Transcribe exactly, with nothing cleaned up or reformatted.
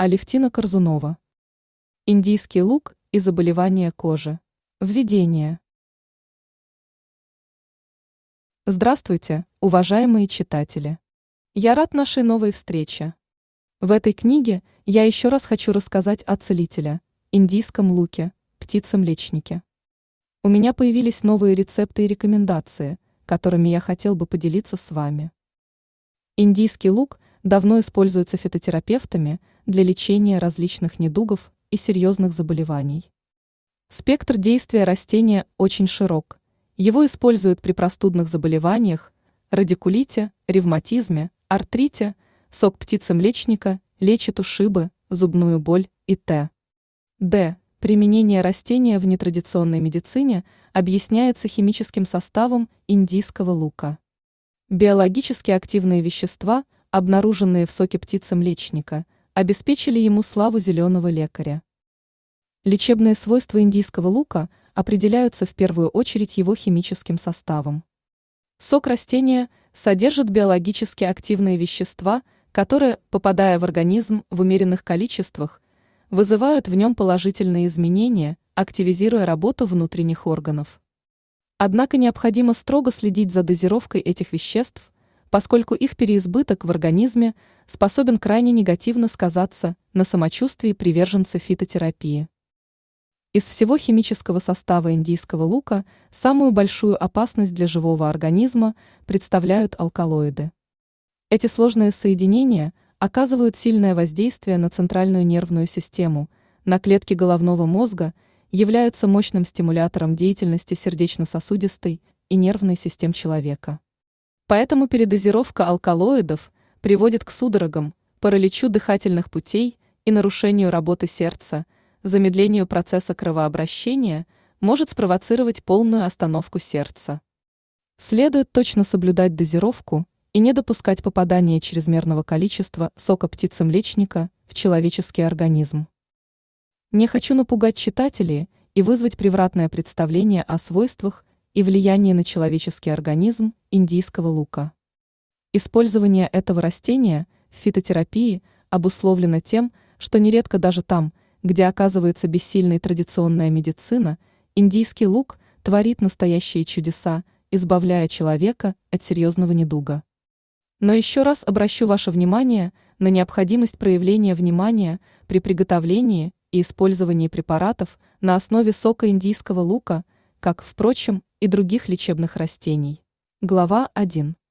Алевтина Корзунова. Индийский лук и заболевания кожи. Введение. Здравствуйте, уважаемые читатели! Я рад нашей новой встрече. В этой книге я еще раз хочу рассказать о целителе, индийском луке, птице-млечнике. У меня появились новые рецепты и рекомендации, которыми я хотел бы поделиться с вами. Индийский лук давно используется фитотерапевтами для лечения различных недугов и серьезных заболеваний. Спектр действия растения очень широк. Его используют при простудных заболеваниях, радикулите, ревматизме, артрите, сок птицы-млечника лечит ушибы, зубную боль и т.д. Применение растения в нетрадиционной медицине объясняется химическим составом индийского лука. Биологически активные вещества, обнаруженные в соке птицы-млечника, обеспечили ему славу зеленого лекаря. Лечебные свойства индийского лука определяются в первую очередь его химическим составом. Сок растения содержит биологически активные вещества, которые, попадая в организм в умеренных количествах, вызывают в нем положительные изменения, активизируя работу внутренних органов. Однако необходимо строго следить за дозировкой этих веществ, поскольку их переизбыток в организме способен крайне негативно сказаться на самочувствии приверженцев фитотерапии. Из всего химического состава индийского лука самую большую опасность для живого организма представляют алкалоиды. Эти сложные соединения оказывают сильное воздействие на центральную нервную систему, на клетки головного мозга, являются мощным стимулятором деятельности сердечно-сосудистой и нервной систем человека. Поэтому передозировка алкалоидов приводит к судорогам, параличу дыхательных путей и нарушению работы сердца, замедлению процесса кровообращения, может спровоцировать полную остановку сердца. Следует точно соблюдать дозировку и не допускать попадания чрезмерного количества сока птицы-млечника в человеческий организм. Не хочу напугать читателей и вызвать превратное представление о свойствах и влиянии на человеческий организм индийского лука. Использование этого растения в фитотерапии обусловлено тем, что нередко даже там, где оказывается бессильной традиционная медицина, индийский лук творит настоящие чудеса, избавляя человека от серьезного недуга. Но еще раз обращу ваше внимание на необходимость проявления внимания при приготовлении и использовании препаратов на основе сока индийского лука, как, впрочем, и других лечебных растений. Глава один.